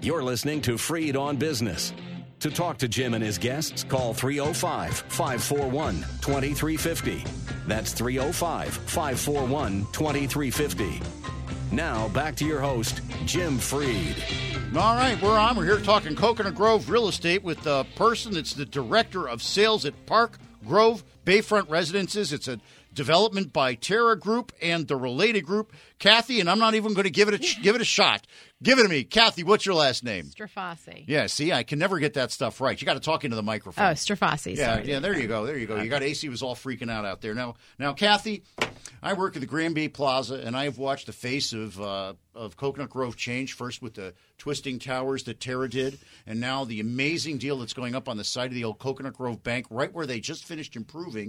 You're listening to Freed on Business. To talk to Jim and his guests, call 305-541-2350. That's 305-541-2350. Now, back to your host, Jim Freed. All right, we're on. We're here talking Coconut Grove real estate with the person that's the director of sales at Park Grove Bayfront Residences. It's a development by Terra Group and the Related Group. Kathy, and I'm not even going to give it a shot. Give it to me. Kathy, what's your last name? Strafasi. Yeah, see, I can never get that stuff right. You got to talk into the microphone. Oh, Strafasi. Yeah, sorry. yeah, there you go. Okay. You got AC was all freaking out there. Now, Kathy, I work at the Grand Bay Plaza, and I have watched the face of Coconut Grove change, first with the twisting towers that Terra did, and now the amazing deal that's going up on the site of the old Coconut Grove Bank, right where they just finished improving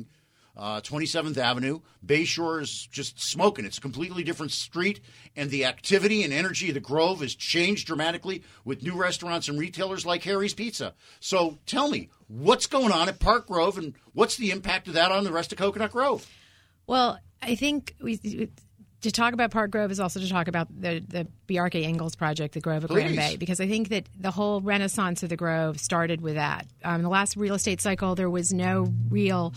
27th Avenue. Bayshore is just smoking. It's a completely different street, and the activity and energy of the Grove has changed dramatically with new restaurants and retailers like Harry's Pizza. So tell me, what's going on at Park Grove, and what's the impact of that on the rest of Coconut Grove? Well, I think to talk about Park Grove is also to talk about the Bjarke Ingels project, the Grove at Grand Bay, because I think that the whole renaissance of the Grove started with that. The last real estate cycle, there was no real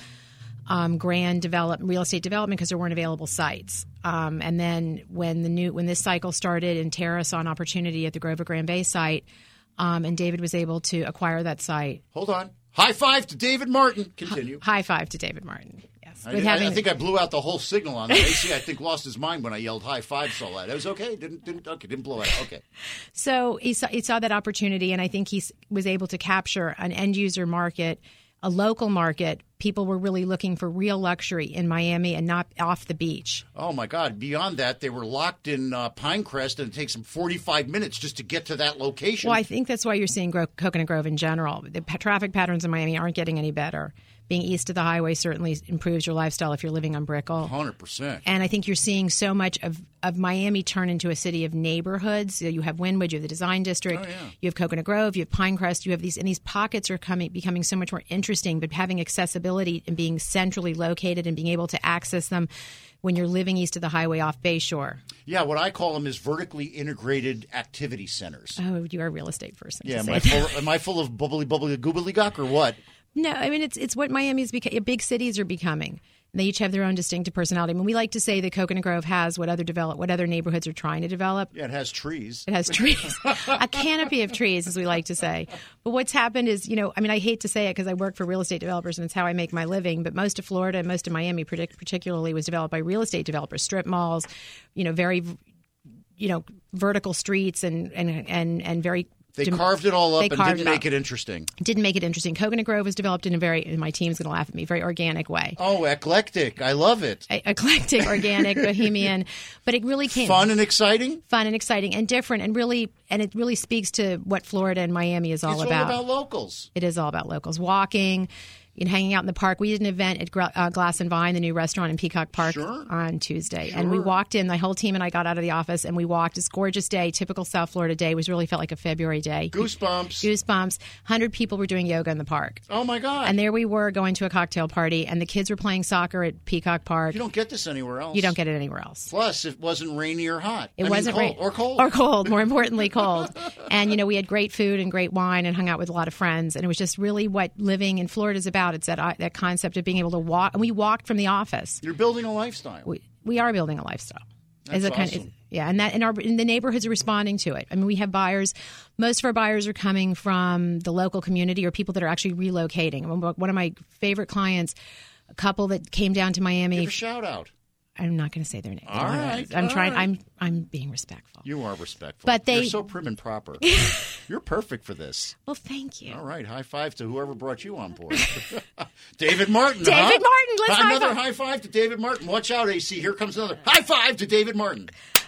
grand real estate development because there weren't available sites. And then when this cycle started and Terra saw an opportunity at the Grove at Grand Bay site, and David was able to acquire that site. Hold on. High five to David Martin. Continue. High five to David Martin. Yes. I think I blew out the whole signal on that. AC, I think, lost his mind when I yelled high five so loud. It was okay. Didn't blow out. Okay. So he saw that opportunity, and I think he was able to capture an end user market, a local market. People were really looking for real luxury in Miami and not off the beach. Oh, my God. Beyond that, they were locked in Pinecrest, and it takes them 45 minutes just to get to that location. Well, I think that's why you're seeing Coconut Grove in general. The traffic patterns in Miami aren't getting any better. Being east of the highway certainly improves your lifestyle if you're living on Brickell. 100%. And I think you're seeing so much of Miami turn into a city of neighborhoods. You have Wynwood, you have the Design District, you have Coconut Grove, you have Pinecrest, you have these, and these pockets are becoming so much more interesting, but having accessibility and being centrally located and being able to access them when you're living east of the highway off Bayshore. Yeah, what I call them is vertically integrated activity centers. Oh, you are a real estate person. Yeah, am I full of bubbly googly-guck or what? No, I mean, it's what Miami's big cities are becoming. They each have their own distinctive personality. I mean, we like to say that Coconut Grove has what other neighborhoods are trying to develop. Yeah, it has trees. It has trees, a canopy of trees, as we like to say. But what's happened is, I mean, I hate to say it because I work for real estate developers and it's how I make my living. But most of Florida and most of Miami, particularly, was developed by real estate developers, strip malls, very, vertical streets and very. They carved it all up and didn't make it interesting. Didn't make it interesting. Coconut Grove was developed in and my team's going to laugh at me, very organic way. Oh, eclectic. I love it. Eclectic, organic, bohemian. But it really came. Fun and exciting? Fun and exciting and different and it really speaks to what Florida and Miami is all about. It's all about locals. It is all about locals. Walking, hanging out in the park. We did an event at Glass and Vine, the new restaurant in Peacock Park, on Tuesday. Sure. And we walked in, the whole team and I got out of the office and we walked. It's a gorgeous day, typical South Florida day. It really felt like a February day. Goosebumps. 100 people were doing yoga in the park. Oh, my God. And there we were going to a cocktail party and the kids were playing soccer at Peacock Park. You don't get this anywhere else. You don't get it anywhere else. Plus, it wasn't rainy or hot. It wasn't cold. Or cold. Or cold, more importantly, cold. And, we had great food and great wine and hung out with a lot of friends. And it was just really what living in Florida is about. It's that concept of being able to walk. And we walked from the office. You're building a lifestyle. We are building a lifestyle. That's awesome. And the neighborhoods are responding to it. I mean, we have buyers. Most of our buyers are coming from the local community or people that are actually relocating. One of my favorite clients, a couple that came down to Miami. Give a shout out. I'm not going to say their name. All right. I'm being respectful. You are respectful. But you're so prim and proper. You're perfect for this. Well, thank you. All right. High five to whoever brought you on board. David Martin. David Martin. Let's another high five to David Martin. Watch out, AC. Here comes another high five to David Martin.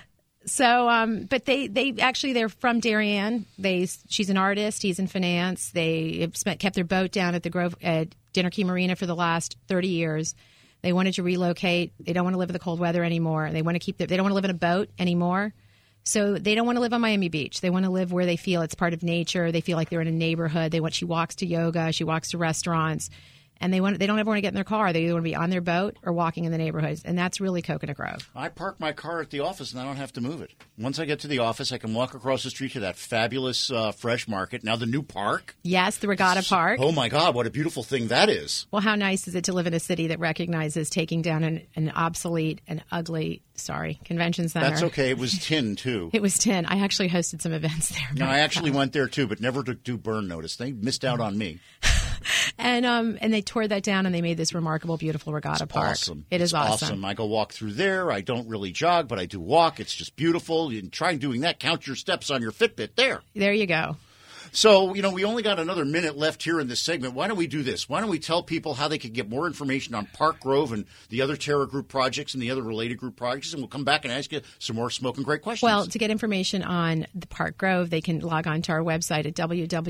So, but they're from Darien. She's an artist. He's in finance. They have kept their boat down at the Grove at Dinner Key Marina for the last 30 years. They wanted to relocate. They don't want to live in the cold weather anymore. They want to they don't want to live in a boat anymore. So they don't want to live on Miami Beach. They want to live where they feel it's part of nature. They feel like they're in a neighborhood. She walks to yoga. She walks to restaurants. and they don't ever want to get in their car. They either want to be on their boat or walking in the neighborhoods, and that's really Coconut Grove. I park my car at the office, and I don't have to move it. Once I get to the office, I can walk across the street to that fabulous Fresh Market. Now the new park. Yes, the Regatta Park. Oh, my God, what a beautiful thing that is. Well, how nice is it to live in a city that recognizes taking down an obsolete and ugly, convention center? That's okay. It was tin, too. It was tin. I actually hosted some events there. No, I actually went there, too, but never to do burn notice. They missed out on me. And they tore that down, and they made this remarkable, beautiful Regatta Park. Awesome. It is awesome. I go walk through there. I don't really jog, but I do walk. It's just beautiful. You try doing that. Count your steps on your Fitbit there. There you go. So, we only got another minute left here in this segment. Why don't we do this? Why don't we tell people how they can get more information on Park Grove and the other Terra Group projects and the other related group projects, and we'll come back and ask you some more smoking great questions. Well, to get information on the Park Grove, they can log on to our website at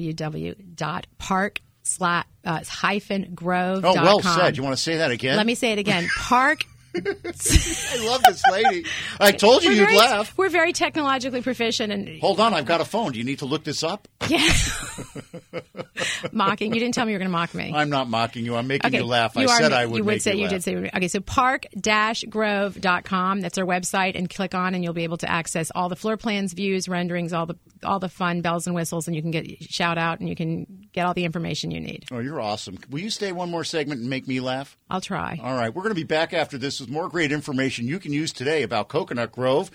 www.park-grove.com. Oh, well said. You want to say that again? Let me say it again. Park. I love this lady. I told you you'd laugh. We're very technologically proficient. And hold on, I've got a phone. Do you need to look this up? Yeah. Mocking. You didn't tell me you were going to mock me. I'm not mocking you. I'm making you laugh. I said I would you make would say you you laugh. did say. Okay, so park-grove.com. That's our website, and click on, and you'll be able to access all the floor plans, views, renderings, all the fun bells and whistles, and you can get shout out, and you can get all the information you need. Oh, you're awesome. Will you stay one more segment and make me laugh? I'll try. All right. We're going to be back after this with more great information you can use today about Coconut Grove